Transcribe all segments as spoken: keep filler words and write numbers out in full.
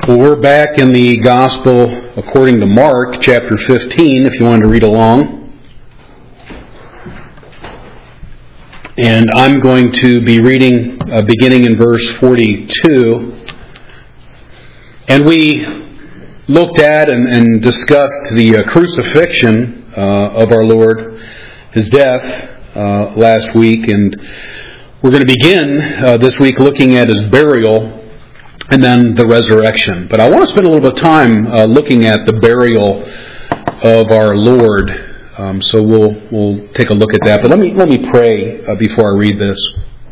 Well, we're back in the Gospel according to Mark, chapter fifteen, if you wanted to read along. And I'm going to be reading uh, beginning in verse forty-two. And we looked at and, and discussed the uh, crucifixion uh, of our Lord, His death, uh, last week. And we're going to begin uh, this week looking at His burial and then the resurrection. But I want to spend a little bit of time uh, looking at the burial of our Lord. Um, so we'll we'll take a look at that. But let me let me pray uh, before I read this.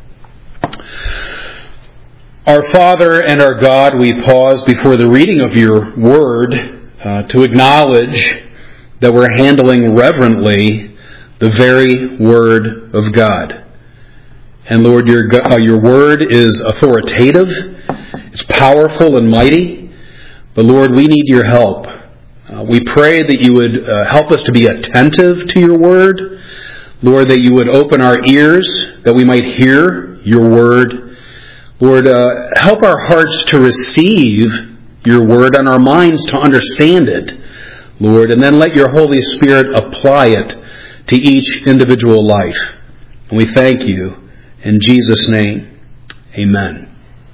Our Father and our God, we pause before the reading of Your Word uh, to acknowledge that we're handling reverently the very Word of God. And Lord, Your uh, Your Word is authoritative. It's powerful and mighty, but Lord, we need Your help. Uh, we pray that You would uh, help us to be attentive to Your Word. Lord, that You would open our ears, that we might hear Your Word. Lord, uh, help our hearts to receive Your Word and our minds to understand it, Lord, and then let Your Holy Spirit apply it to each individual life. And we thank You in Jesus' name. Amen.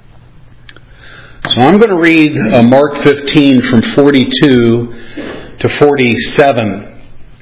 So I'm going to read uh, Mark fifteen from forty-two to forty-seven.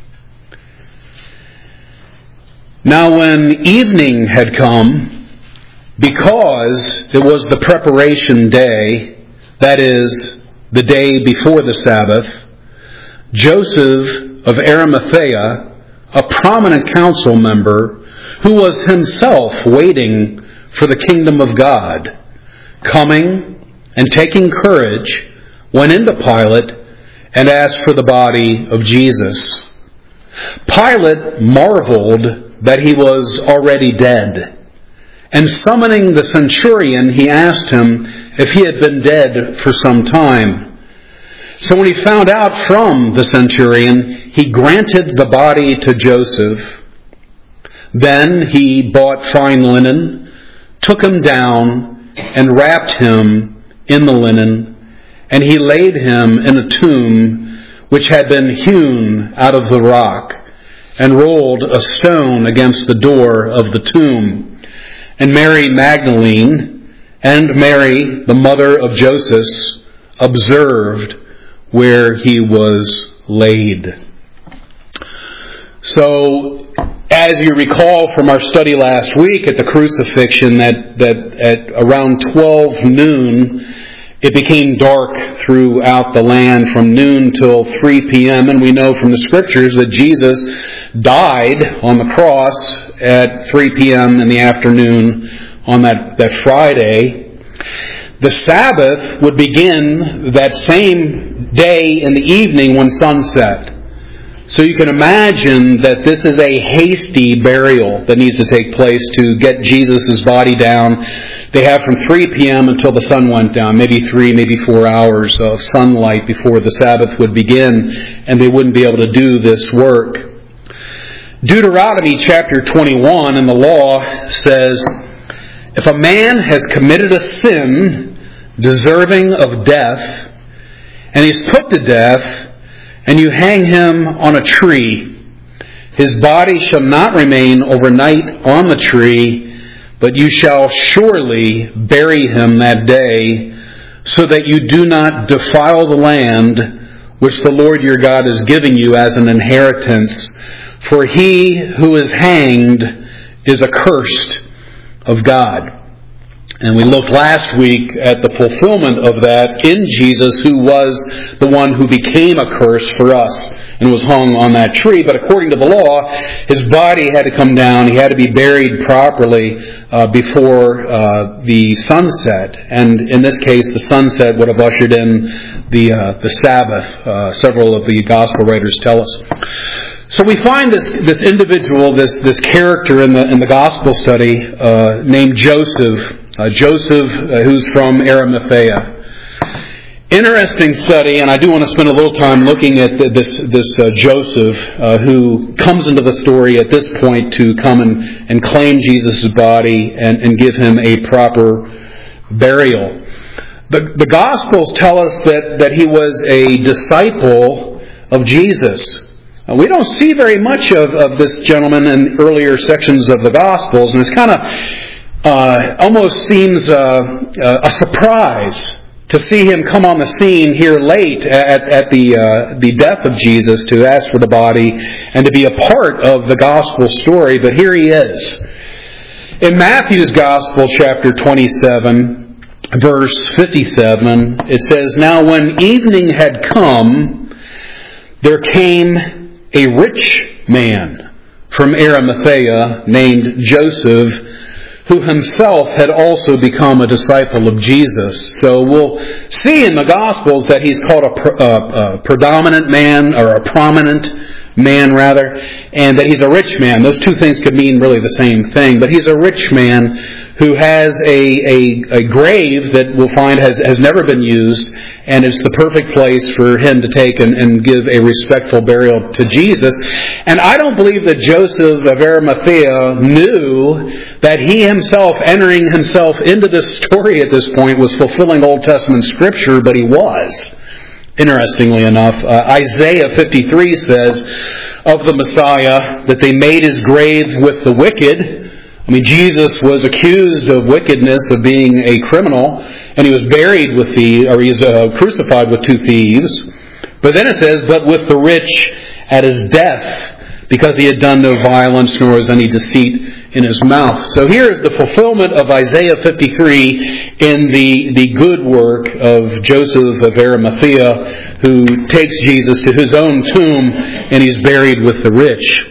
Now when evening had come, because it was the preparation day, that is, the day before the Sabbath, Joseph of Arimathea, a prominent council member, who was himself waiting for the kingdom of God, coming and taking courage, went into Pilate and asked for the body of Jesus. Pilate marveled that he was already dead, and summoning the centurion, he asked him if he had been dead for some time. So when he found out from the centurion, he granted the body to Joseph. Then he bought fine linen, took him down, and wrapped him in the linen, and he laid him in a tomb which had been hewn out of the rock, and rolled a stone against the door of the tomb. And Mary Magdalene and Mary, the mother of Joseph, observed where he was laid. So, as you recall from our study last week at the crucifixion, that, that at around twelve noon, it became dark throughout the land from noon till three p.m. And we know from the Scriptures that Jesus died on the cross at three p.m. in the afternoon on that, that Friday. The Sabbath would begin that same day in the evening when sunset. So you can imagine that this is a hasty burial that needs to take place to get Jesus' body down. They have from three p.m. until the sun went down, maybe three, maybe four hours of sunlight before the Sabbath would begin, and they wouldn't be able to do this work. Deuteronomy chapter twenty-one in the law says, if a man has committed a sin deserving of death, and he's put to death, and you hang him on a tree, his body shall not remain overnight on the tree, but you shall surely bury him that day, so that you do not defile the land which the Lord your God is giving you as an inheritance. For he who is hanged is accursed of God. And we looked last week at the fulfillment of that in Jesus, who was the one who became a curse for us and was hung on that tree. But according to the law, his body had to come down. He had to be buried properly uh, before uh, the sunset. And in this case, the sunset would have ushered in the uh, the Sabbath. Uh, several of the gospel writers tell us. So we find this this individual, this this character in the in the gospel study uh, named Joseph. Uh, Joseph, uh, who's from Arimathea. Interesting study, and I do want to spend a little time looking at the, this this uh, Joseph, uh, who comes into the story at this point to come and, and claim Jesus' body and, and give him a proper burial. The, the Gospels tell us that, that he was a disciple of Jesus. Uh, we don't see very much of, of this gentleman in earlier sections of the Gospels, and it's kind of uh, almost seems uh, uh, a surprise to see him come on the scene here late at, at the uh, the death of Jesus to ask for the body and to be a part of the Gospel story. But here he is. In Matthew's Gospel, chapter twenty-seven, verse fifty-seven, it says, "Now when evening had come, there came a rich man from Arimathea named Joseph, who himself had also become a disciple of Jesus." So we'll see in the Gospels that he's called a, a, a predominant man, or a prominent man rather, and that he's a rich man. Those two things could mean really the same thing, but he's a rich man who has a, a, a grave that we'll find has, has never been used, and it's the perfect place for him to take and, and give a respectful burial to Jesus. And I don't believe that Joseph of Arimathea knew that he himself, entering himself into this story at this point, was fulfilling Old Testament Scripture, but he was. Interestingly enough, uh, Isaiah fifty-three says of the Messiah that they made his grave with the wicked. I mean, Jesus was accused of wickedness, of being a criminal, and he was buried with the, or he was uh, crucified with two thieves. But then it says, but with the rich at his death, because he had done no violence, nor was any deceit in his mouth. So here is the fulfillment of Isaiah fifty-three in the, the good work of Joseph of Arimathea, who takes Jesus to his own tomb, and he's buried with the rich.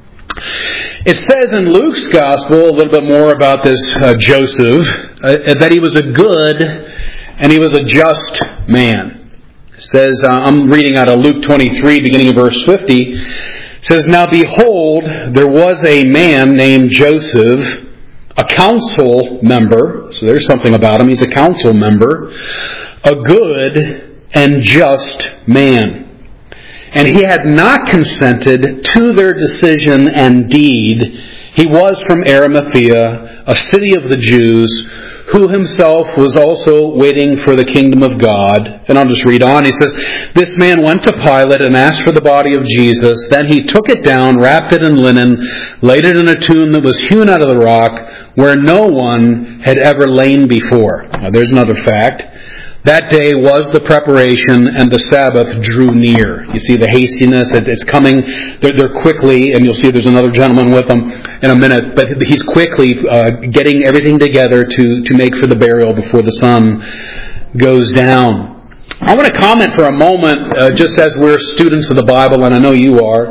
It says in Luke's Gospel a little bit more about this uh, Joseph, uh, that he was a good and he was a just man. It says, uh, I'm reading out of Luke twenty-three, beginning of verse fifty. It says, "Now behold, there was a man named Joseph, a council member." So there's something about him. He's a council member. "A good and just man. And he had not consented to their decision and deed. He was from Arimathea, a city of the Jews, who himself was also waiting for the kingdom of God." And I'll just read on. He says, "This man went to Pilate and asked for the body of Jesus. Then he took it down, wrapped it in linen, laid it in a tomb that was hewn out of the rock, where no one had ever lain before." Now there's another fact. "That day was the preparation, and the Sabbath drew near." You see the hastiness. It's coming. They're, they're quickly, and you'll see there's another gentleman with them in a minute, but he's quickly uh, getting everything together to, to make for the burial before the sun goes down. I want to comment for a moment, uh, just as we're students of the Bible, and I know you are.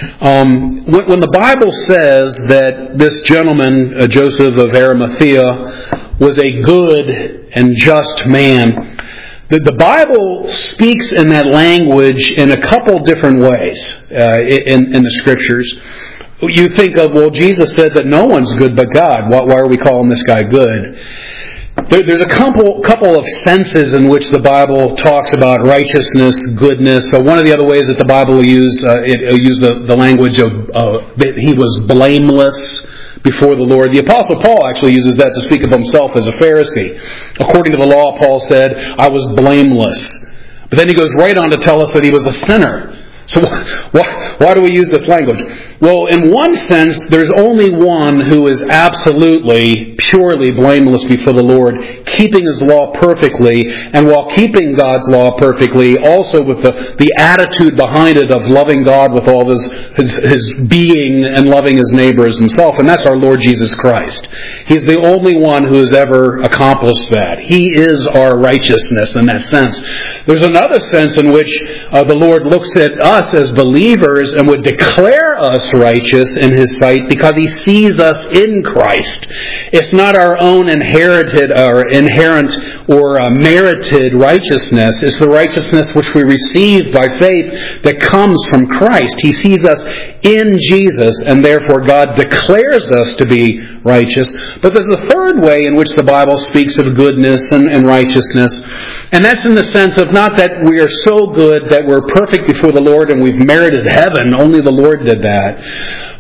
Um, when, when the Bible says that this gentleman, uh, Joseph of Arimathea, was a good and just man, the, the Bible speaks in that language in a couple different ways uh, in, in the Scriptures. You think of, well, Jesus said that no one's good but God. Why, why are we calling this guy good? There, there's a couple couple of senses in which the Bible talks about righteousness, goodness. So one of the other ways that the Bible will use uh, it will use the, the language of uh, that he was blameless before the Lord. The Apostle Paul actually uses that to speak of himself as a Pharisee. According to the law, Paul said, "I was blameless." But then he goes right on to tell us that he was a sinner. So why, why do we use this language? Well, in one sense, there's only one who is absolutely, purely blameless before the Lord, keeping His law perfectly, and while keeping God's law perfectly, also with the, the attitude behind it of loving God with all his, his, his being and loving his neighbor as himself, and that's our Lord Jesus Christ. He's the only one who has ever accomplished that. He is our righteousness in that sense. There's another sense in which uh, the Lord looks at us as believers and would declare us righteous in His sight because He sees us in Christ. It's not our own inherited or inherent or uh, merited righteousness. It's the righteousness which we receive by faith that comes from Christ. He sees us in Jesus, and therefore God declares us to be righteous. But there's a third way in which the Bible speaks of goodness and, and righteousness, and that's in the sense of not that we are so good that we're perfect before the Lord and we've merited heaven. Only the Lord did that.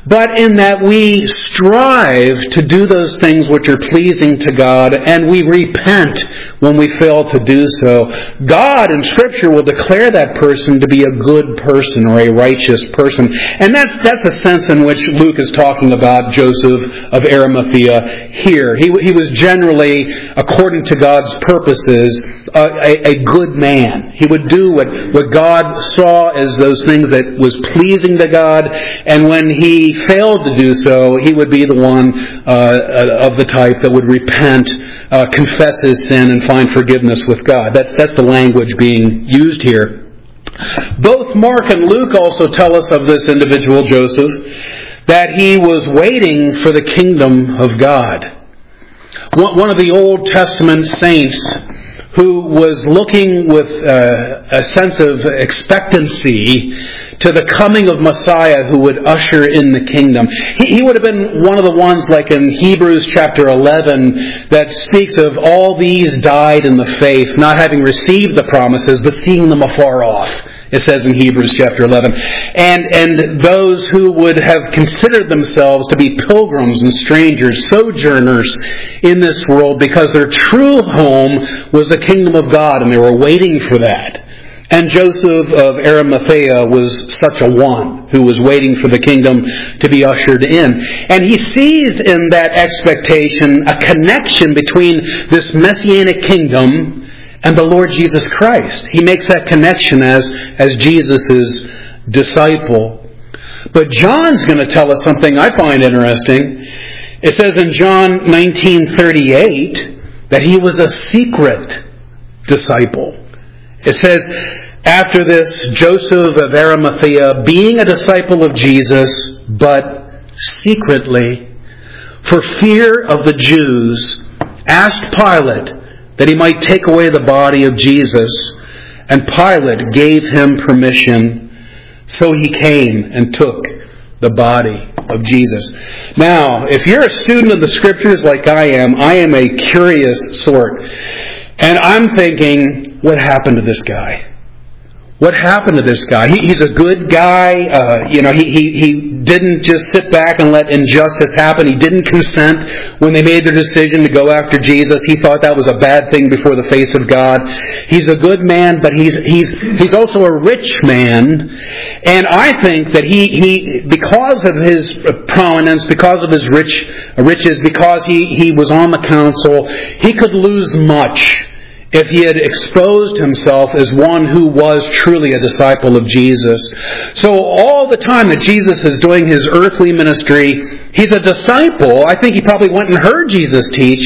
but in that we strive to do those things which are pleasing to God, and we repent when we fail to do so. God in Scripture will declare that person to be a good person or a righteous person. And that's that's the sense in which Luke is talking about Joseph of Arimathea here. He, he was generally, according to God's purposes, a, a, a good man. He would do what, what God saw as those things that was pleasing to God, and when he failed to do so, he would be the one uh, of the type that would repent, uh, confess his sin, and find forgiveness with God. That's that's the language being used here. Both Mark and Luke also tell us of this individual, Joseph, that he was waiting for the kingdom of God. One of the Old Testament saints who was looking with uh, a sense of expectancy to the coming of Messiah who would usher in the kingdom. He, he would have been one of the ones, like in Hebrews chapter eleven, that speaks of all these died in the faith, not having received the promises, but seeing them afar off. It says in Hebrews chapter eleven. And, and those who would have considered themselves to be pilgrims and strangers, sojourners in this world, because their true home was the kingdom of God, and they were waiting for that. And Joseph of Arimathea was such a one who was waiting for the kingdom to be ushered in. And he sees in that expectation a connection between this messianic kingdom and the Lord Jesus Christ. He makes that connection as, as Jesus' disciple. But John's going to tell us something I find interesting. It says in John nineteen thirty-eight that he was a secret disciple. It says, after this, Joseph of Arimathea, being a disciple of Jesus, but secretly, for fear of the Jews, asked Pilate that he might take away the body of Jesus, and Pilate gave him permission. So he came and took the body of Jesus. Now, if you're a student of the Scriptures like I am, I am a curious sort. And I'm thinking, what happened to this guy? What happened to this guy? He, he's a good guy. Uh, you know, he, he, he didn't just sit back and let injustice happen. He didn't consent when they made their decision to go after Jesus. He thought that was a bad thing before the face of God. He's a good man, but he's he's he's also a rich man. And I think that he, he because of his prominence, because of his rich riches, because he, he was on the council, he could lose much if he had exposed himself as one who was truly a disciple of Jesus. So all the time that Jesus is doing his earthly ministry, he's a disciple. I think he probably went and heard Jesus teach,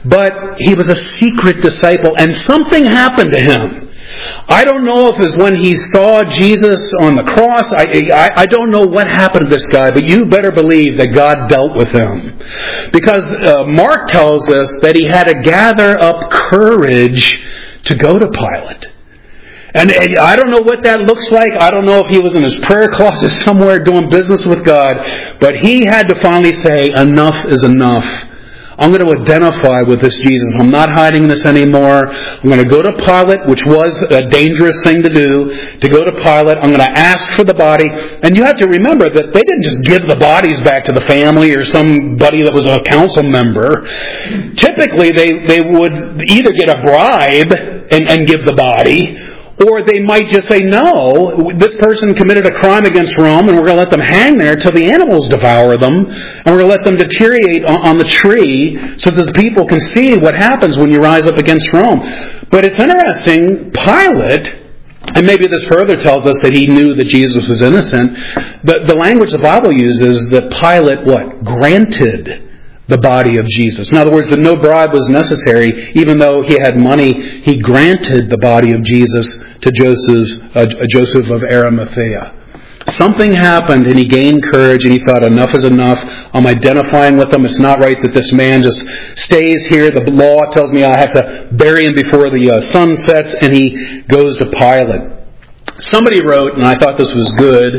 but he was a secret disciple, and something happened to him. I don't know if it was when he saw Jesus on the cross. I, I, I don't know what happened to this guy, but you better believe that God dealt with him. Because uh, Mark tells us that he had to gather up courage to go to Pilate. And, and I don't know what that looks like. I don't know if he was in his prayer closet somewhere doing business with God. But he had to finally say, enough is enough. I'm going to identify with this Jesus. I'm not hiding this anymore. I'm going to go to Pilate, which was a dangerous thing to do, to go to Pilate. I'm going to ask for the body. And you have to remember that they didn't just give the bodies back to the family or somebody that was a council member. Typically, they, they would either get a bribe and, and give the body, or they might just say, no, this person committed a crime against Rome, and we're going to let them hang there till the animals devour them, and we're going to let them deteriorate on, on the tree so that the people can see what happens when you rise up against Rome. But it's interesting, Pilate, and maybe this further tells us that he knew that Jesus was innocent, but the language the Bible uses that Pilate, what? Granted the body of Jesus. In other words, that no bribe was necessary. Even though he had money, he granted the body of Jesus to Joseph, uh, Joseph of Arimathea. Something happened, and he gained courage, and he thought, enough is enough. I'm identifying with them. It's not right that this man just stays here. The law tells me I have to bury him before the uh, sun sets, and he goes to Pilate. Somebody wrote, and I thought this was good,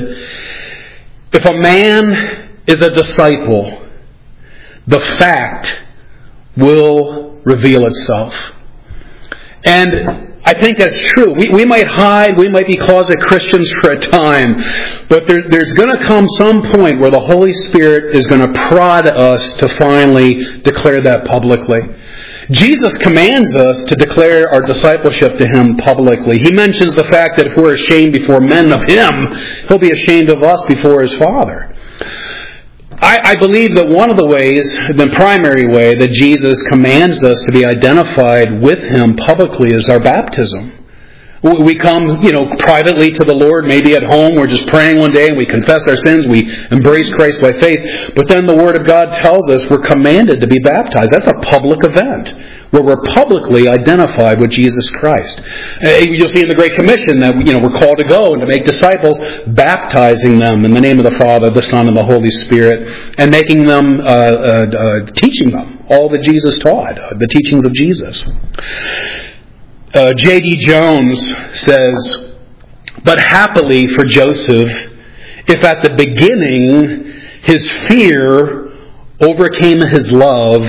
if a man is a disciple, the fact will reveal itself. And I think that's true. We, we might hide, we might be closet Christians for a time, but there, there's going to come some point where the Holy Spirit is going to prod us to finally declare that publicly. Jesus commands us to declare our discipleship to Him publicly. He mentions the fact that if we're ashamed before men of Him, He'll be ashamed of us before His Father. I, I believe that one of the ways, the primary way that Jesus commands us to be identified with Him publicly is our baptism. We come, you know, privately to the Lord, maybe at home, we're just praying one day and we confess our sins, we embrace Christ by faith. But then the Word of God tells us we're commanded to be baptized. That's a public event where we're publicly identified with Jesus Christ. You'll see in the Great Commission that, you know, we're called to go and to make disciples, baptizing them in the name of the Father, the Son, and the Holy Spirit, and making them, uh, uh, uh, teaching them all that Jesus taught, uh, the teachings of Jesus. Uh, J D Jones says, "But happily for Joseph, if at the beginning his fear overcame his love,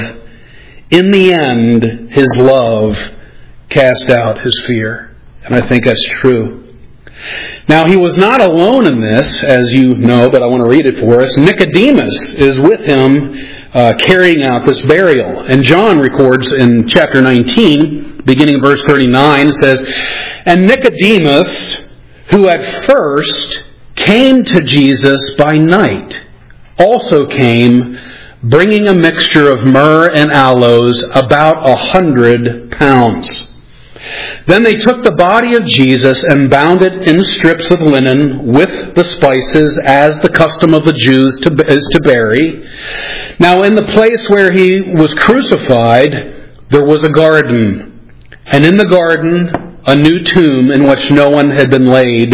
in the end his love cast out his fear." And I think that's true. Now, he was not alone in this, as you know, but I want to read it for us. Nicodemus is with him uh, carrying out this burial. And John records in chapter nineteen, beginning of verse thirty-nine, says, "And Nicodemus, who at first came to Jesus by night, also came, bringing a mixture of myrrh and aloes, about a hundred pounds. Then they took the body of Jesus and bound it in strips of linen with the spices, as the custom of the Jews to, is to bury. Now in the place where he was crucified, there was a garden, and in the garden a new tomb in which no one had been laid.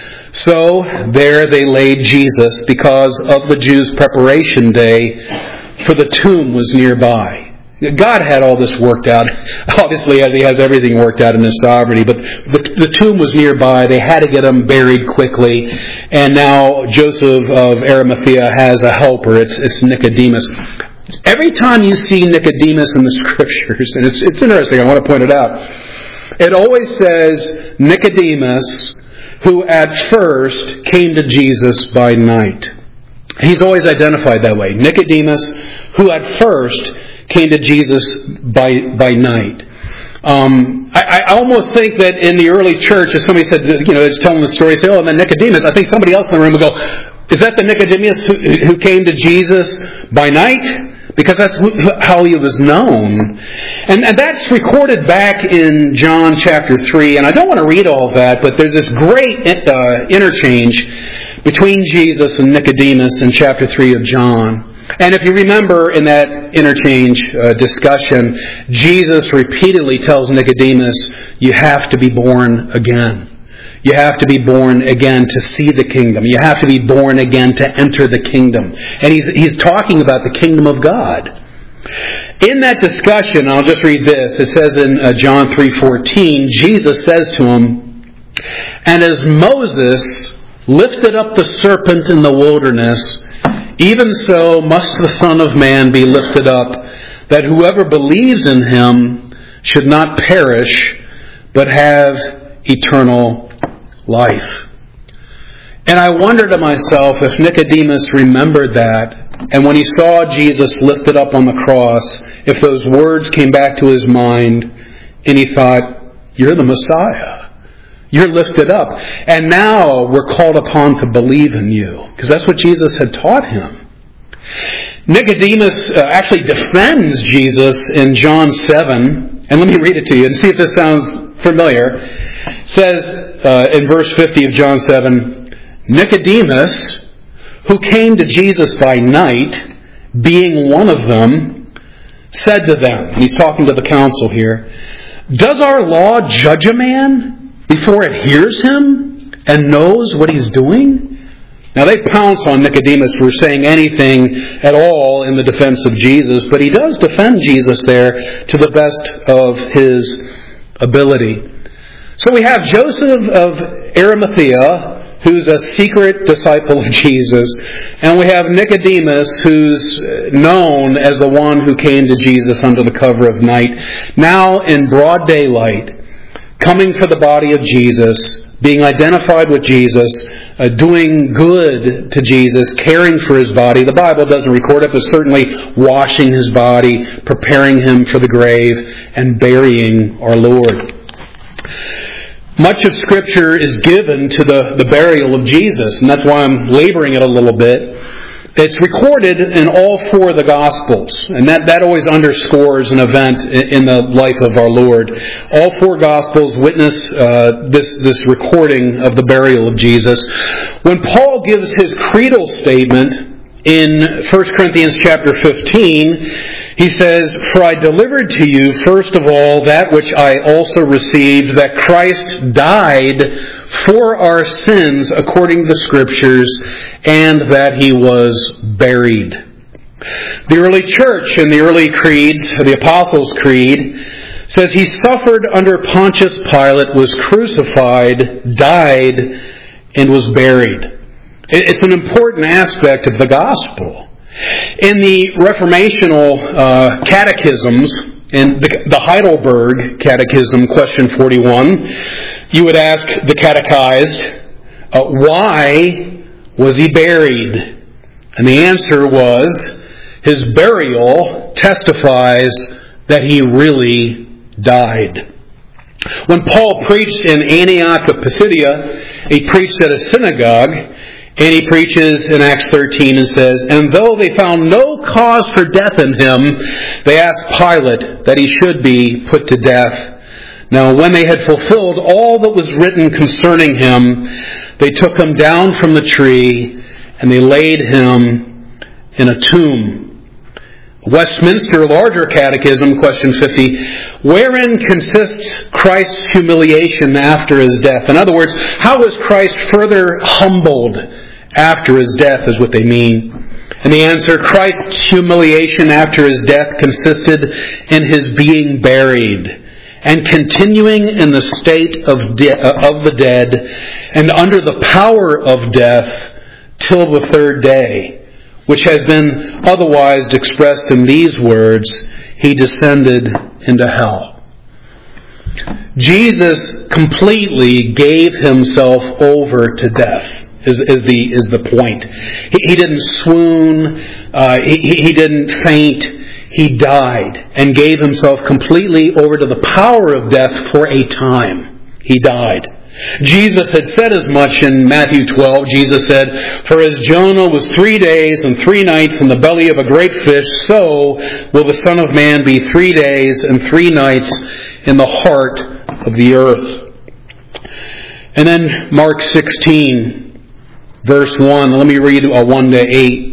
So there they laid Jesus, because of the Jews' preparation day, for the tomb was nearby." God had all this worked out, obviously, as He has everything worked out in His sovereignty. But the, the tomb was nearby. They had to get Him buried quickly. And now Joseph of Arimathea has a helper. It's, it's Nicodemus. Every time you see Nicodemus in the Scriptures, and it's, it's interesting, I want to point it out, it always says Nicodemus, who at first came to Jesus by night. He's always identified that way. Nicodemus, who at first came to Jesus by by night. Um, I, I almost think that in the early church, if somebody said, you know, it's telling the story, say, "Oh, and then Nicodemus," I think somebody else in the room would go, "Is that the Nicodemus who, who came to Jesus by night?" Because that's how he was known. And, and that's recorded back in John chapter three. And I don't want to read all of that, but there's this great uh, interchange between Jesus and Nicodemus in chapter three of John. And if you remember in that interchange uh, discussion, Jesus repeatedly tells Nicodemus, you have to be born again. You have to be born again to see the kingdom. You have to be born again to enter the kingdom. And he's, he's talking about the kingdom of God. In that discussion, I'll just read this. It says in uh, John three fourteen, Jesus says to him, "And as Moses lifted up the serpent in the wilderness, even so must the Son of Man be lifted up, that whoever believes in Him should not perish, but have eternal life." And I wonder to myself if Nicodemus remembered that, and when he saw Jesus lifted up on the cross, if those words came back to his mind, and he thought, "You're the Messiah. You're lifted up. And now we're called upon to believe in you." Because that's what Jesus had taught him. Nicodemus uh, actually defends Jesus in John seven. And let me read it to you and see if this sounds familiar. It says uh, in verse fifty of John seven, "Nicodemus, who came to Jesus by night, being one of them, said to them," and he's talking to the council here, "Does our law judge a man before it hears him and knows what he's doing?" Now they pounce on Nicodemus for saying anything at all in the defense of Jesus, but he does defend Jesus there to the best of his ability. So we have Joseph of Arimathea, who's a secret disciple of Jesus, and we have Nicodemus, who's known as the one who came to Jesus under the cover of night, now in broad daylight, coming for the body of Jesus, being identified with Jesus, uh, doing good to Jesus, caring for His body. The Bible doesn't record it, but certainly washing His body, preparing Him for the grave, and burying our Lord. Much of Scripture is given to the, the burial of Jesus, and that's why I'm laboring it a little bit. It's recorded in all four of the Gospels, and that, that always underscores an event in the life of our Lord. All four Gospels witness uh, this, this recording of the burial of Jesus. When Paul gives his creedal statement in First Corinthians chapter fifteen, he says, "For I delivered to you, first of all, that which I also received, that Christ died for our sins according to the Scriptures, and that He was buried." The early church in the early creeds, the Apostles' Creed, says He suffered under Pontius Pilate, was crucified, died, and was buried. It's an important aspect of the gospel. In the Reformational uh, catechisms, in the, the Heidelberg Catechism, question forty-one, you would ask the catechized, uh, why was He buried? And the answer was, His burial testifies that He really died. When Paul preached in Antioch of Pisidia, he preached at a synagogue, and he preaches in Acts thirteen and says, "And though they found no cause for death in Him, they asked Pilate that He should be put to death. Now when they had fulfilled all that was written concerning Him, they took Him down from the tree, and they laid Him in a tomb." Westminster Larger Catechism, question fifty, "Wherein consists Christ's humiliation after His death?" In other words, how was Christ further humbled after His death is what they mean. And the answer, Christ's humiliation after His death consisted in His being buried and continuing in the state of, de- of the dead and under the power of death till the third day, which has been otherwise expressed in these words, He descended into hell. Jesus completely gave Himself over to death, is, is the is the point. He, he didn't swoon, uh, he, he didn't faint, He died and gave Himself completely over to the power of death for a time. He died. Jesus had said as much in Matthew twelve. Jesus said, "For as Jonah was three days and three nights in the belly of a great fish, so will the Son of Man be three days and three nights in the heart of the earth." And then Mark sixteen, verse one. Let me read one to eight.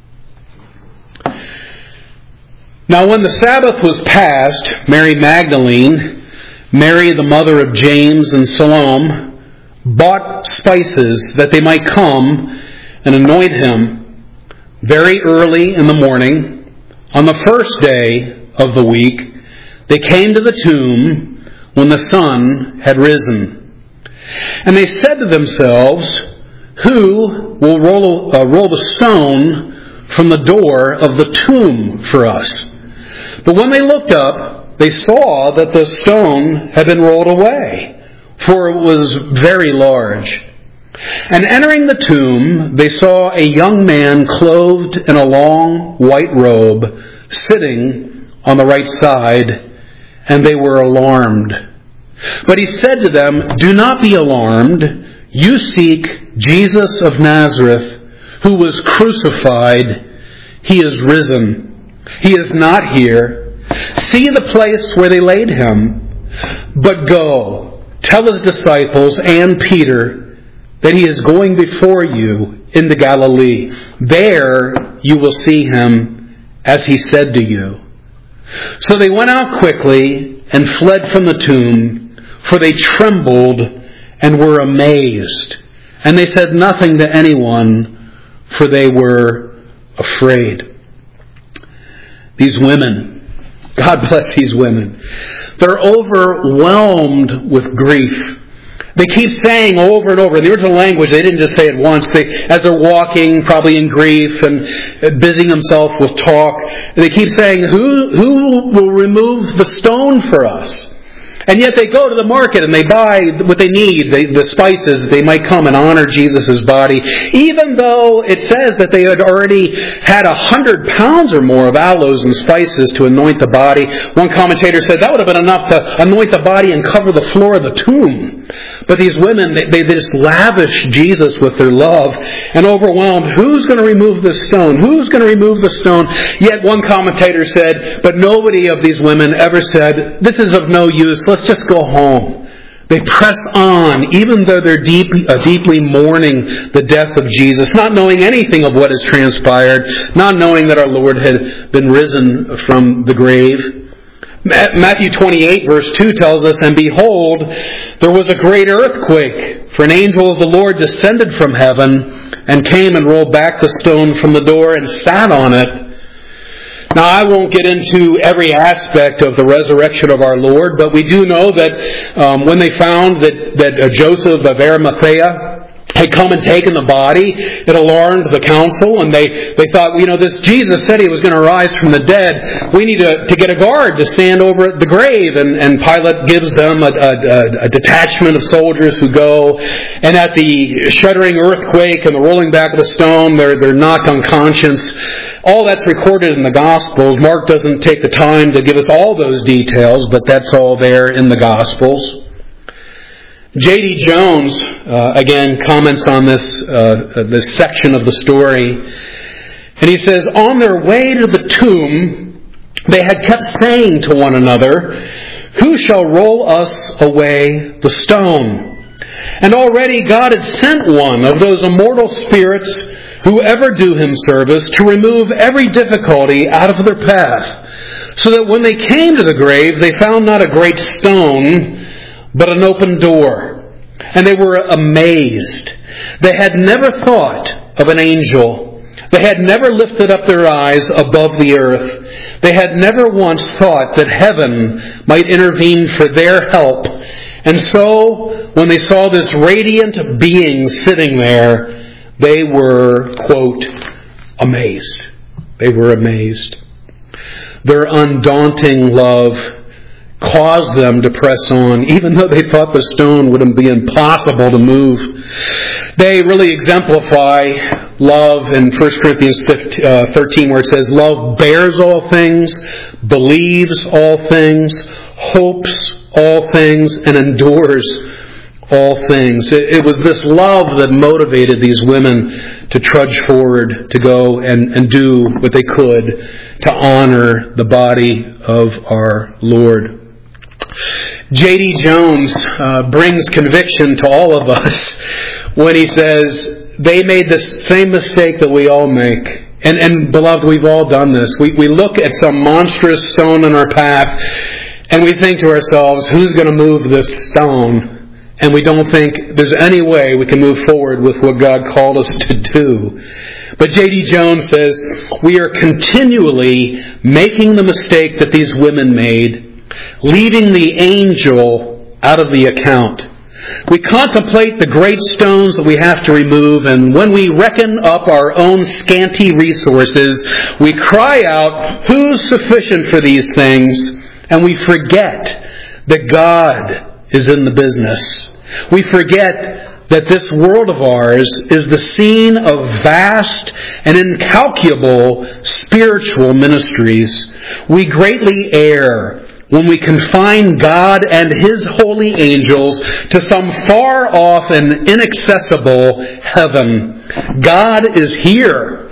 "Now when the Sabbath was past, Mary Magdalene, Mary the mother of James and Salome, bought spices that they might come and anoint Him. Very early in the morning, on the first day of the week, they came to the tomb when the sun had risen. And they said to themselves, 'Who will roll, uh, roll the stone from the door of the tomb for us?' But when they looked up, they saw that the stone had been rolled away, for it was very large. And entering the tomb, they saw a young man clothed in a long white robe, sitting on the right side, and they were alarmed. But He said to them, 'Do not be alarmed. You seek Jesus of Nazareth, who was crucified. He is risen. He is not here. See the place where they laid Him. But go, tell His disciples and Peter that He is going before you into Galilee. There you will see Him, as He said to you.' So they went out quickly and fled from the tomb, for they trembled and were amazed. And they said nothing to anyone, for they were afraid." These women, God bless these women, they're overwhelmed with grief. They keep saying over and over, in the original language, they didn't just say it once. They, as they're walking, probably in grief and busying themselves with talk, they keep saying, who, who will remove the stone for us? And yet they go to the market and they buy what they need, the, the spices that they might come and honor Jesus' body, even though it says that they had already had a hundred pounds or more of aloes and spices to anoint the body. One commentator said that would have been enough to anoint the body and cover the floor of the tomb. But these women, they, they just lavish Jesus with their love and overwhelmed. Who's going to remove this stone? Who's going to remove the stone? Yet one commentator said, but nobody of these women ever said, this is of no use. Let's just go home. They press on, even though they're deep, uh, deeply mourning the death of Jesus, not knowing anything of what has transpired, not knowing that our Lord had been risen from the grave. Matthew twenty-eight verse two tells us, and behold, there was a great earthquake, for an angel of the Lord descended from heaven and came and rolled back the stone from the door and sat on it. Now, I won't get into every aspect of the resurrection of our Lord, but we do know that um, when they found that, that uh, Joseph of Arimathea had come and taken the body, it alarmed the council, and they, they thought, you know, this Jesus said he was going to rise from the dead. We need to, to get a guard to stand over at the grave. And, and Pilate gives them a, a, a detachment of soldiers who go, and at the shuddering earthquake and the rolling back of the stone, they're, they're knocked unconscious. All that's recorded in the Gospels. Mark doesn't take the time to give us all those details, but that's all there in the Gospels. J D Jones, uh, again, comments on this, uh, this section of the story. And he says, on their way to the tomb, they had kept saying to one another, who shall roll us away the stone? And already God had sent one of those immortal spirits who ever do him service to remove every difficulty out of their path, so that when they came to the grave, they found not a great stone, but an open door. And they were amazed. They had never thought of an angel. They had never lifted up their eyes above the earth. They had never once thought that heaven might intervene for their help. And so, when they saw this radiant being sitting there, they were, quote, amazed. They were amazed. Their undaunting love caused them to press on, even though they thought the stone would be impossible to move. They really exemplify love in First Corinthians thirteen, where it says, love bears all things, believes all things, hopes all things, and endures all things. It, it was this love that motivated these women to trudge forward, to go and, and do what they could to honor the body of our Lord. J D Jones uh, brings conviction to all of us when he says they made the same mistake that we all make. And, and beloved, we've all done this. We, we look at some monstrous stone in our path and we think to ourselves, who's going to move this stone? And we don't think there's any way we can move forward with what God called us to do. But J D Jones says we are continually making the mistake that these women made, leaving the angel out of the account. We contemplate the great stones that we have to remove, and when we reckon up our own scanty resources, we cry out, who's sufficient for these things? And we forget that God is in the business. We forget that this world of ours is the scene of vast and incalculable spiritual ministries. We greatly err when we confine God and His holy angels to some far off and inaccessible heaven. God is here,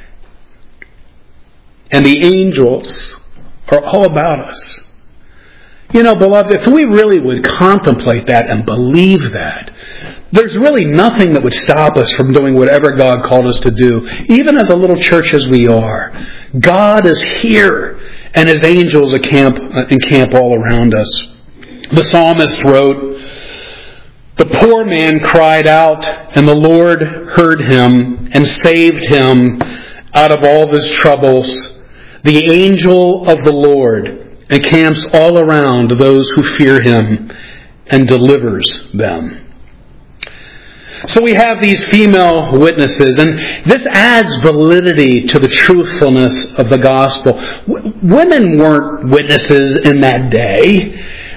and the angels are all about us. You know, beloved, if we really would contemplate that and believe that, there's really nothing that would stop us from doing whatever God called us to do, even as a little church as we are. God is here, and His angels encamp, encamp all around us. The psalmist wrote, the poor man cried out, and the Lord heard him and saved him out of all of his troubles. The angel of the Lord encamps all around those who fear Him and delivers them. So we have these female witnesses, and this adds validity to the truthfulness of the gospel. W- women weren't witnesses in that day.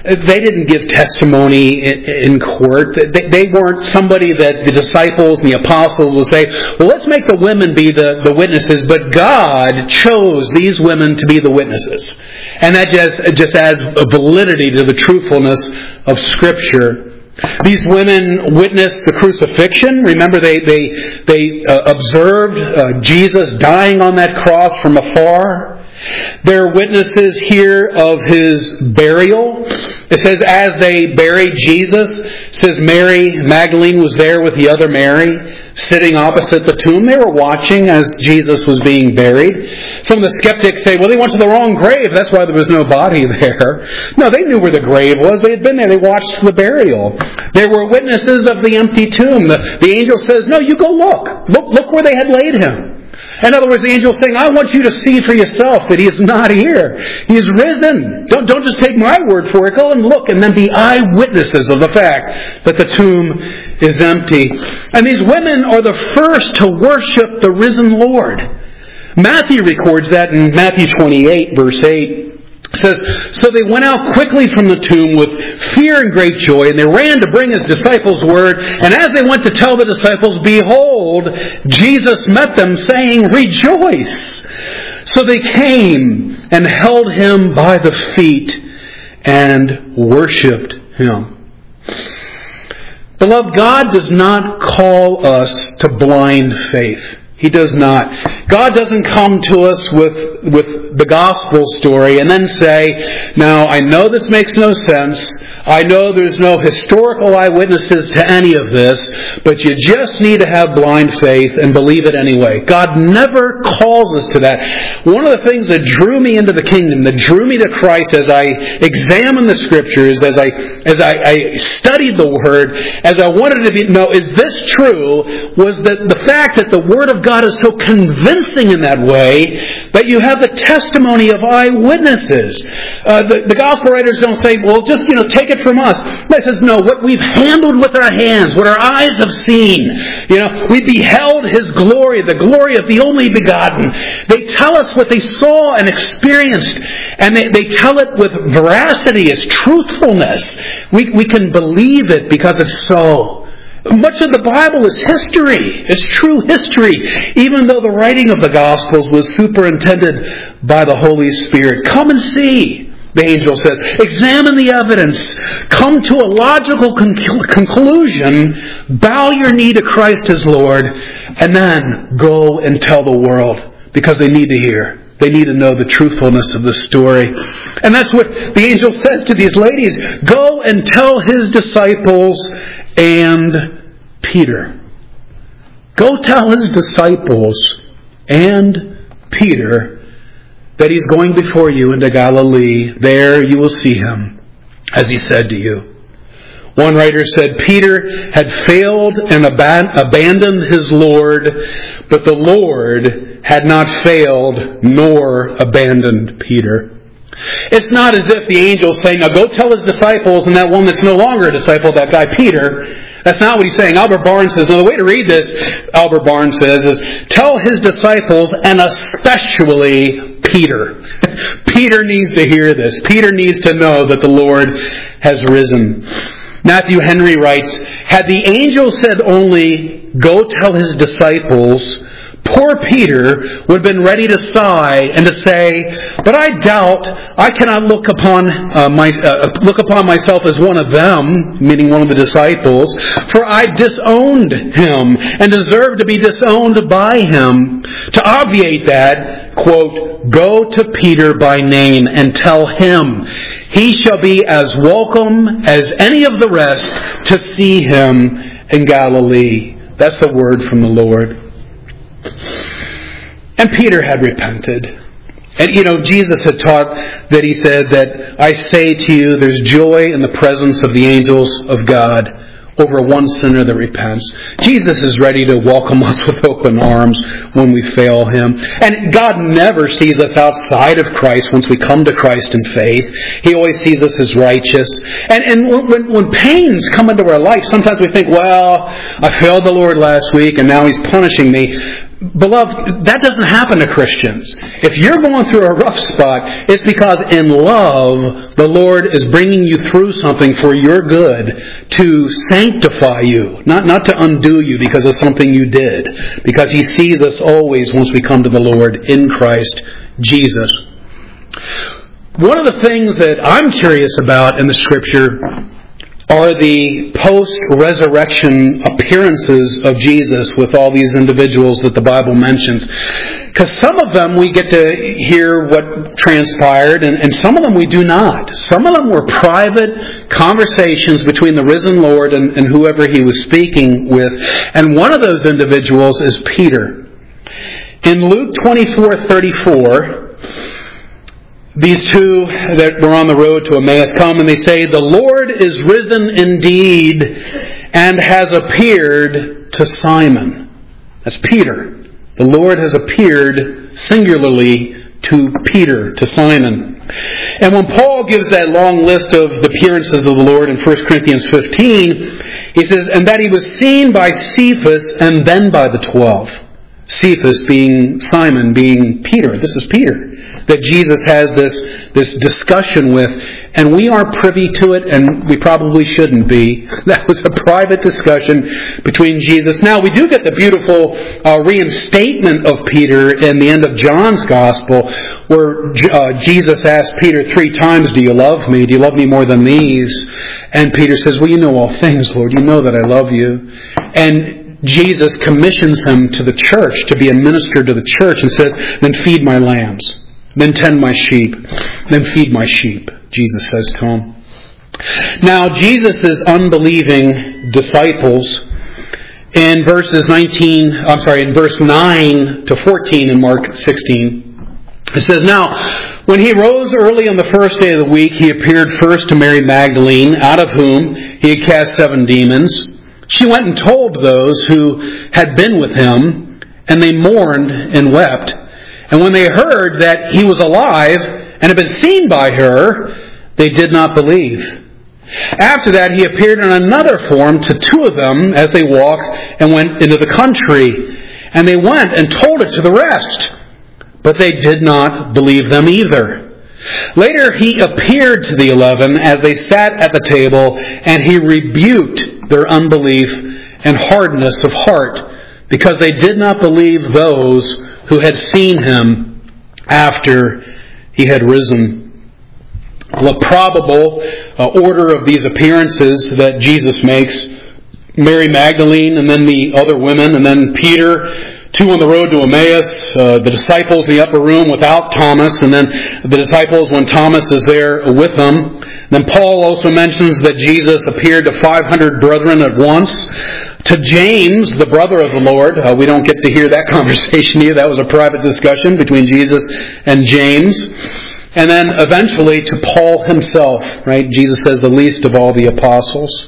They didn't give testimony in court. They weren't somebody that the disciples and the apostles will say, well, let's make the women be the, the witnesses. But God chose these women to be the witnesses. And that just, just adds validity to the truthfulness of Scripture. These women witnessed the crucifixion. Remember, they they they uh, observed uh, Jesus dying on that cross from afar. They're witnesses here of His burial. It says, as they buried Jesus, it says Mary Magdalene was there with the other Mary, sitting opposite the tomb. They were watching as Jesus was being buried. Some of the skeptics say, well, they went to the wrong grave. That's why there was no body there. No, they knew where the grave was. They had been there. They watched the burial. They were witnesses of the empty tomb. The, the angel says, no, you go look. Look, look where they had laid Him. In other words, the angel is saying, I want you to see for yourself that He is not here. He is risen. Don't, don't just take my word for it. Go and look and then be eyewitnesses of the fact that the tomb is empty. And these women are the first to worship the risen Lord. Matthew records that in Matthew twenty-eight, verse eight. It says, so they went out quickly from the tomb with fear and great joy, and they ran to bring His disciples word. And as they went to tell the disciples, behold, Jesus met them, saying, rejoice. So they came and held Him by the feet and worshipped Him. Beloved, God does not call us to blind faith. He does not. God doesn't come to us with, with the gospel story and then say, now, I know this makes no sense. I know there's no historical eyewitnesses to any of this, but you just need to have blind faith and believe it anyway. God never calls us to that. One of the things that drew me into the kingdom, that drew me to Christ as I examined the Scriptures, as I as I, I studied the Word, as I wanted to be, know, is this true, was that the fact that the Word of God is so convincing in that way that you have the testimony of eyewitnesses. Uh, the, the gospel writers don't say, well, just, you know, take it from us. It says, no, what we've handled with our hands, what our eyes have seen. You know, we beheld His glory, the glory of the only begotten. They tell us what they saw and experienced, and they, they tell it with veracity, as truthfulness. We, we can believe it because it's so. Much of the Bible is history. It's true history, even though the writing of the Gospels was superintended by the Holy Spirit. Come and see, the angel says. Examine the evidence. Come to a logical con- conclusion. Bow your knee to Christ as Lord, and then go and tell the world, because they need to hear. They need to know the truthfulness of the story. And that's what the angel says to these ladies. Go and tell His disciples and Peter. Go tell His disciples and Peter that He's going before you into Galilee. There you will see Him, as He said to you. One writer said, Peter had failed and aban- abandoned his Lord, but the Lord had not failed nor abandoned Peter. It's not as if the angel's saying, now go tell His disciples, and that one that's no longer a disciple, that guy Peter. That's not what he's saying. Albert Barnes says, no, the way to read this, Albert Barnes says, is tell His disciples, and especially Peter. Peter needs to hear this. Peter needs to know that the Lord has risen. Matthew Henry writes, had the angel said only, go tell His disciples, poor Peter would have been ready to sigh and to say, but I doubt I cannot look upon uh, my uh, look upon myself as one of them, meaning one of the disciples, for I disowned Him and deserve to be disowned by Him. To obviate that, quote, go to Peter by name and tell him he shall be as welcome as any of the rest to see Him in Galilee. That's the word from the Lord. And Peter had repented. And, you know, Jesus had taught that He said that, I say to you, there's joy in the presence of the angels of God over one sinner that repents. Jesus is ready to welcome us with open arms when we fail Him. And God never sees us outside of Christ once we come to Christ in faith. He always sees us as righteous. And, and when, when pains come into our life, sometimes we think, well, I failed the Lord last week and now He's punishing me. beloved, that doesn't happen to Christians. If you're going through a rough spot, it's because in love, the Lord is bringing you through something for your good to sanctify you, not, not to undo you because of something you did. Because He sees us always once we come to the Lord in Christ Jesus. One of the things that I'm curious about in the Scripture are the post-resurrection appearances of Jesus with all these individuals that the Bible mentions. Because some of them we get to hear what transpired, and, and some of them we do not. Some of them were private conversations between the risen Lord and, and whoever He was speaking with. And one of those individuals is Peter. In Luke twenty-four thirty-four, these two that were on the road to Emmaus come and they say, "The Lord is risen indeed and has appeared to Simon." That's Peter. The Lord has appeared singularly to Peter, to Simon. And when Paul gives that long list of the appearances of the Lord in First Corinthians fifteen, he says, "And that He was seen by Cephas and then by the twelve." Cephas being Simon, being Peter. This is Peter that Jesus has this, this discussion with, and we aren't privy to it, and we probably shouldn't be. That was a private discussion between Jesus. Now, we do get the beautiful uh, reinstatement of Peter in the end of John's Gospel, where uh, Jesus asked Peter three times, "Do you love me? Do you love me more than these?" And Peter says, "Well, you know all things, Lord. You know that I love you." And Jesus commissions him to the church, to be a minister to the church, and says, "Then feed my lambs. Then tend my sheep. Then feed my sheep," Jesus says to him. Now, Jesus' unbelieving disciples, in verses nineteen, I'm sorry, in verse nine to fourteen in Mark sixteen, it says, "Now, when He rose early on the first day of the week, He appeared first to Mary Magdalene, out of whom He had cast seven demons. She went and told those who had been with Him, and they mourned and wept. And when they heard that He was alive and had been seen by her, they did not believe. After that, He appeared in another form to two of them as they walked and went into the country. And they went and told it to the rest, but they did not believe them either. Later He appeared to the eleven as they sat at the table, and He rebuked their unbelief and hardness of heart, because they did not believe those who had seen Him after He had risen." The probable uh, order of these appearances that Jesus makes: Mary Magdalene, and then the other women, and then Peter, two on the road to Emmaus, uh, the disciples in the upper room without Thomas, and then the disciples when Thomas is there with them. Then Paul also mentions that Jesus appeared to five hundred brethren at once. To James, the brother of the Lord. Uh, we don't get to hear that conversation here. That was a private discussion between Jesus and James. And then eventually to Paul himself, right? Jesus says the least of all the apostles.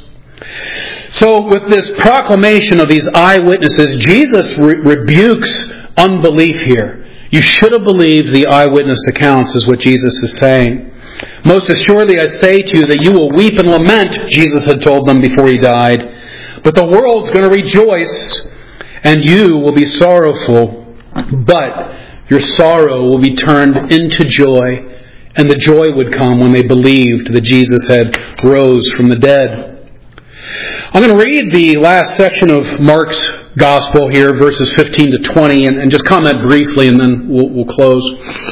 So with this proclamation of these eyewitnesses, Jesus re- rebukes unbelief here. You should have believed the eyewitness accounts, is what Jesus is saying. "Most assuredly I say to you that you will weep and lament," Jesus had told them before He died, "but the world's going to rejoice, and you will be sorrowful. But your sorrow will be turned into joy, and the joy would come when they believed that Jesus had rose from the dead." I'm going to read the last section of Mark's Gospel here, verses fifteen to twenty, and, and just comment briefly, and then we'll, we'll close.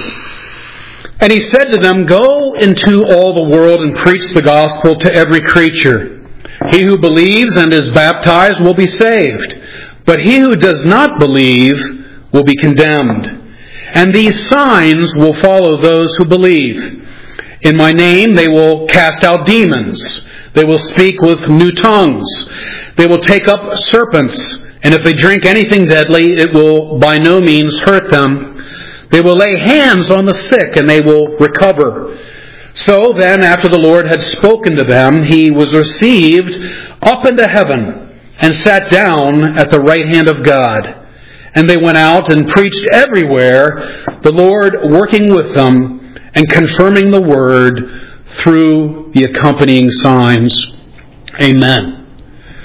"And He said to them, 'Go into all the world and preach the gospel to every creature. He who believes and is baptized will be saved, but he who does not believe will be condemned. And these signs will follow those who believe. In my name they will cast out demons. They will speak with new tongues. They will take up serpents, and if they drink anything deadly, it will by no means hurt them. They will lay hands on the sick, and they will recover.' So then, after the Lord had spoken to them, He was received up into heaven and sat down at the right hand of God. And they went out and preached everywhere, the Lord working with them and confirming the word through the accompanying signs." Amen.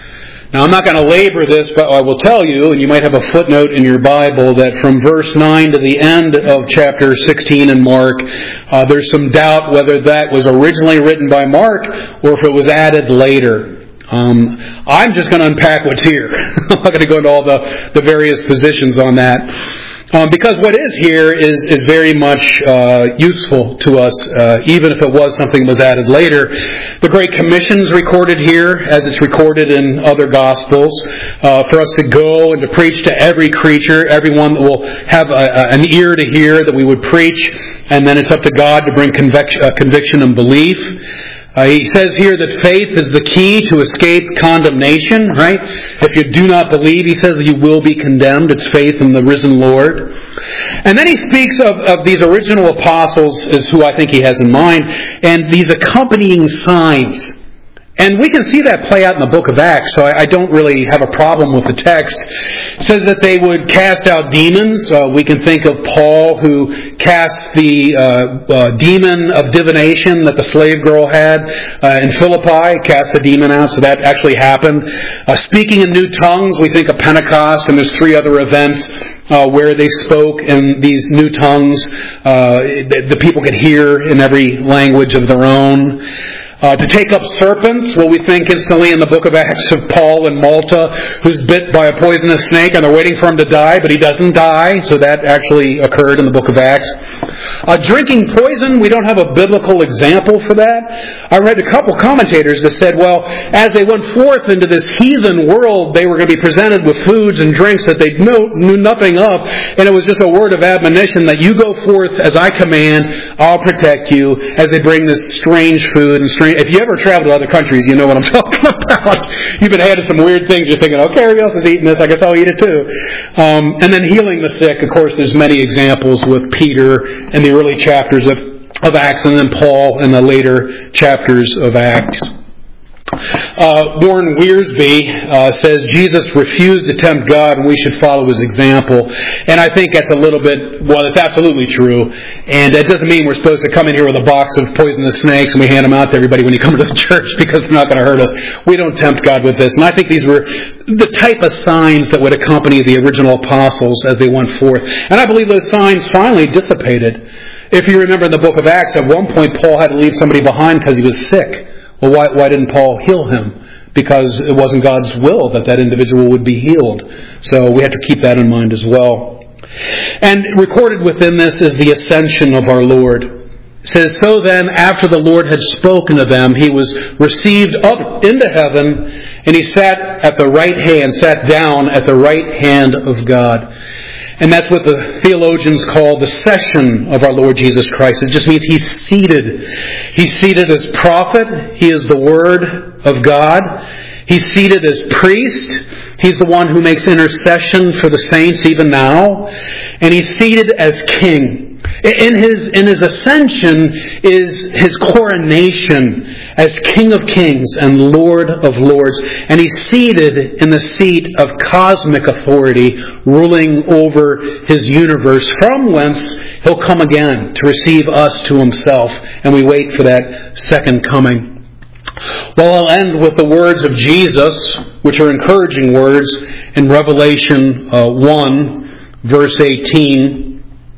Now, I'm not going to labor this, but I will tell you, and you might have a footnote in your Bible, that from verse nine to the end of chapter sixteen in Mark, uh, there's some doubt whether that was originally written by Mark or if it was added later. Um, I'm just going to unpack what's here. I'm not going to go into all the, the various positions on that. Um, because what is here is, is very much uh, useful to us, uh, even if it was something that was added later. The Great Commission is recorded here, as it's recorded in other Gospels, uh, for us to go and to preach to every creature, everyone that will have a, a, an ear to hear, that we would preach, and then it's up to God to bring convic- uh, conviction and belief. Uh, he says here that faith is the key to escape condemnation, right? If you do not believe, he says that you will be condemned. It's faith in the risen Lord. And then he speaks of, of these original apostles as who I think he has in mind, and these accompanying signs. And we can see that play out in the book of Acts, so I don't really have a problem with the text. It says that they would cast out demons. Uh, we can think of Paul, who cast the uh, uh, demon of divination that the slave girl had uh, in Philippi, cast the demon out, so that actually happened. Uh, speaking in new tongues, we think of Pentecost, and there's three other events uh, where they spoke in these new tongues. Uh, the, the people could hear in every language of their own. Uh, to take up serpents, well, we think instantly in the book of Acts of Paul in Malta, who's bit by a poisonous snake, and they're waiting for him to die, but he doesn't die, so that actually occurred in the book of Acts. Uh, drinking poison, we don't have a biblical example for that. I read a couple commentators that said, well, as they went forth into this heathen world, they were going to be presented with foods and drinks that they knew, knew nothing of, and it was just a word of admonition that you go forth as I command, I'll protect you, as they bring this strange food and strange. If you ever travel to other countries, you know what I'm talking about. You've been handed some weird things. You're thinking, okay, everybody else is eating this. I guess I'll eat it too. Um, and then healing the sick. Of course, there's many examples with Peter in the early chapters of, of Acts, and then Paul in the later chapters of Acts. Uh, Warren Wiersbe uh, says Jesus refused to tempt God, and we should follow his example. And I think that's a little bit, well, it's absolutely true. And it doesn't mean we're supposed to come in here with a box of poisonous snakes and we hand them out to everybody when you come to the church because they're not going to hurt us. We don't tempt God with this. And I think these were the type of signs that would accompany the original apostles as they went forth. And I believe those signs finally dissipated. If you remember in the book of Acts, at one point Paul had to leave somebody behind because he was sick. Well, why, why didn't Paul heal him? Because it wasn't God's will that that individual would be healed. So we have to keep that in mind as well. And recorded within this is the ascension of our Lord. It says, so then, after the Lord had spoken to them, he was received up into heaven, and he sat at the right hand, sat down at the right hand of God. And that's what the theologians call the session of our Lord Jesus Christ. It just means he's seated. He's seated as prophet. He is the Word of God. He's seated as priest. He's the one who makes intercession for the saints even now. And he's seated as king. In his, in his ascension is his coronation as King of Kings and Lord of Lords. And he's seated in the seat of cosmic authority, ruling over his universe, from whence he'll come again to receive us to himself. And we wait for that second coming. Well, I'll end with the words of Jesus, which are encouraging words in Revelation uh, one, verse eighteen.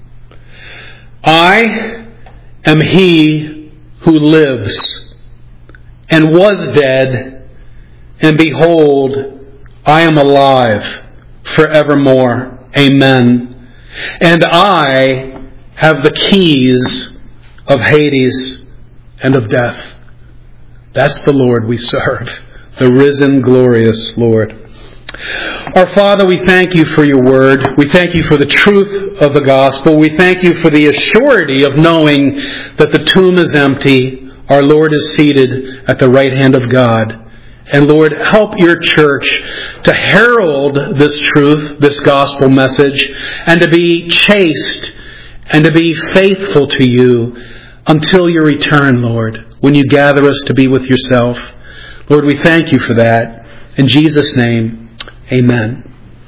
I am he who lives and was dead, and behold, I am alive forevermore. Amen. And I have the keys of Hades and of death. That's the Lord we serve, the risen, glorious Lord. Our Father, we thank you for your word. We thank you for the truth of the gospel. We thank you for the assurity of knowing that the tomb is empty. Our Lord is seated at the right hand of God. And Lord, help your church to herald this truth, this gospel message, and to be chaste and to be faithful to you until your return, Lord, when you gather us to be with yourself. Lord, we thank you for that. In Jesus' name, amen.